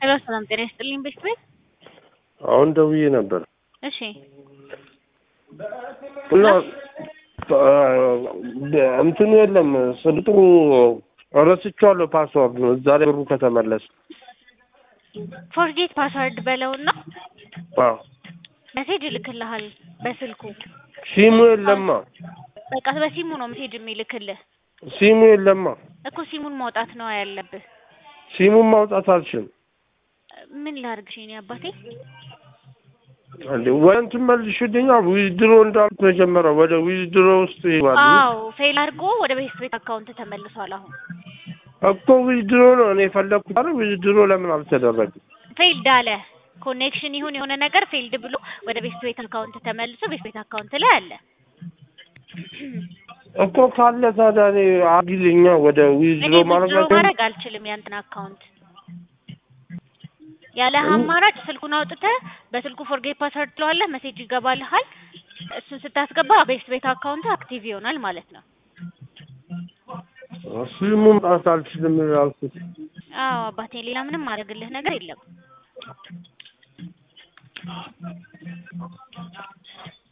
Hello, ሰላም ጤና ይስጥልኝ ቤት አሁን ደውዬ ነበር። እሺ እንትኑ የለም ስልጡ ረስቼዋለሁ ፓስወርድ ነው እዛ ላይ ብሩ ከተመለሰ ፎርጌት ፓስወርድ በለውና አዎ ሜሴጅ ይልክልሃል በስልኩ ሲሙ የለማ በቃ በሲሙ ነው ሜሴጅ የሚልክልህ ሲሙ የለማ እኮ ሲሙን ማውጣት ነው ያለብህ ሲሙን ማውጣት አልችልም ምን ላድርግሽ እኔ አባቴ አንዴ ወንት መልሽልኛ ዊዝድሮ እንዳልኩ መጀመሪያ ወደ ዊዝድሮ ውስጥ ይባል አዎ ፌል አድርጎ ወደ ቤት አካውንት ተመልሷል አሁን እኮ ዊዝድሮ ነው እኔ ፈለኩት አይደል ዊዝድሮ ለምን አልተደረገም ፌልድ አለ ኮኔክሽን ይሁን የሆነ ነገር ፌልድ ብሎ ወደ ቤት አካውንት ተመልሶ ቤት አካውንት ላይ አለ እኮ ካለ ታዲያ እኔ አግልኛ ወደ ዊዝድሮ ማድረግ አልችልም ያንተን አካውንት ያለ አማራጭ ስልኩን አውጥተህ በስልኩ ፎርጌት ፓስወርድ ትለዋለህ ሜሴጅ ይገባልሃል እሱን ስታስገባ ቤት አካውንት አክቲቭ ይሆናል ማለት ነው ሲሙን ማውጣት አልችልም ያልኩት አዎ አባቴ ሌላ ምንም ማድረግልህ ነገር የለም